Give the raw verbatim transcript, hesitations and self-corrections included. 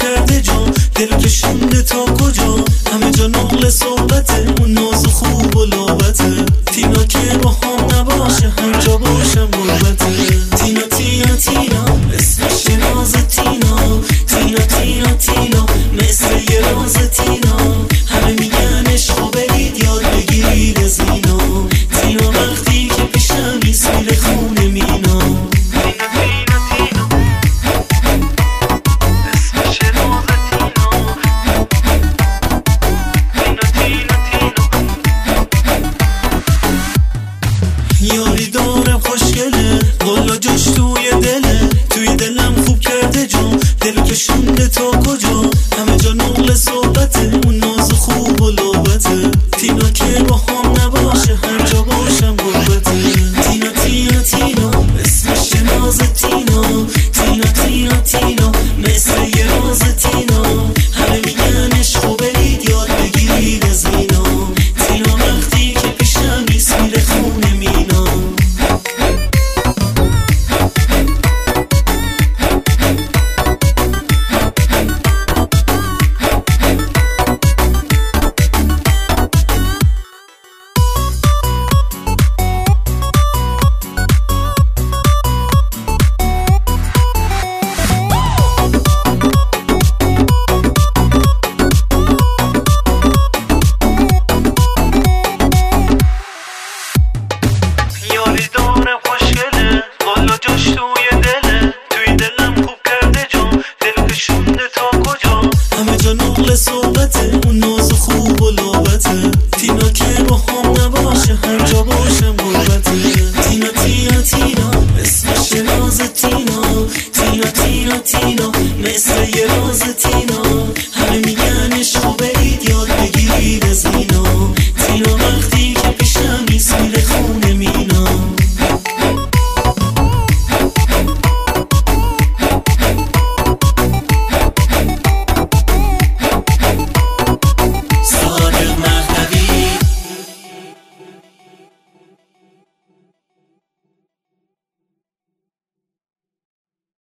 کرده جا، دل کشونده تا کجا، همه جا نقل صحبته، اون ناز خوب و لابته. تینا که با هم نباشه هر جا باشم غربته. تینا تینا تینا اسمش ناز تینا، تینا تینا تینا مثل یه راز تینا. همه میگن عشقو برید یاد بگیرید از اینا. تینا وقتی که پیشم نیست میره خونه مینا. یاری دارم خوشگله، والا جاش توی دله، توی دلم خوب کرده جا، دل کشونده تا کجا، همه جا نقل صحبته، اون ناز خوب و لابته. تینا که